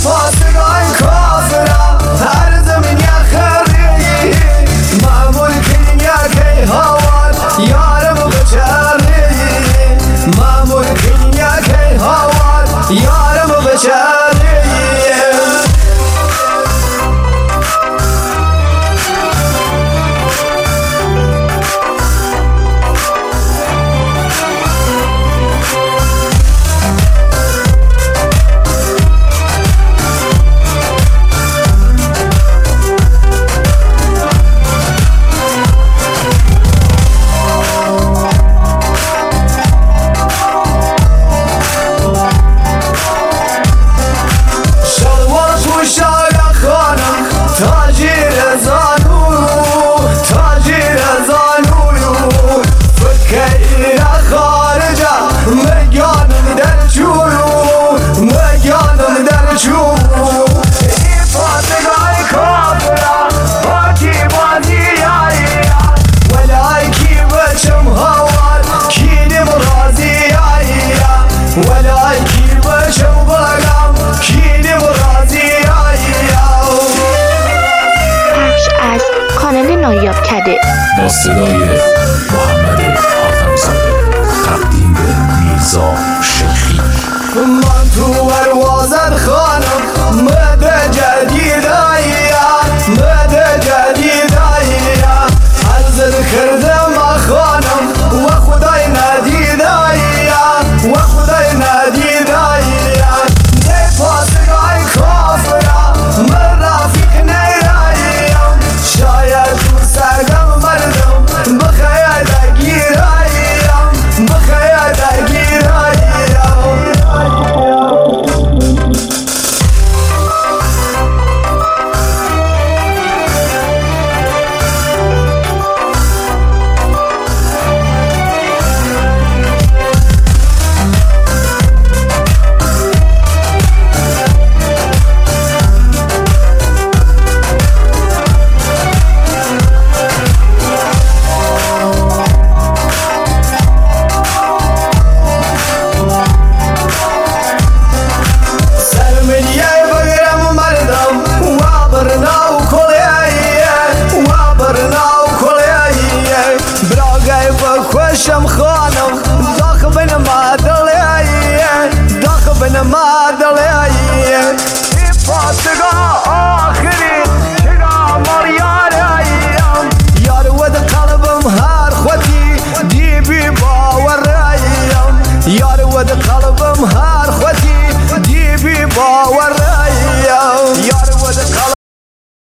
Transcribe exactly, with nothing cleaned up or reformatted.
پاسگاه کافرم هر زمین یخری معمول کنیا که هوار یارم بچری معمول کنیا که هوار یارم بچری نایاب کده با صدای محمد حاتم‌زاده تقدیم به میرزا شیخی. من تو پروازت خانم مده جدیداییه مده جدیداییه عرض کردم خانم و خدای ندیداییه و خدای ندیداییه نه پاسگاه کافرم من رفیق نیراییم شاید تو سرگم مردم بخیر دگیراییم بخیر دگیراییم خوشم خانم داخل بین ما دلیه داخل بین ما دلیه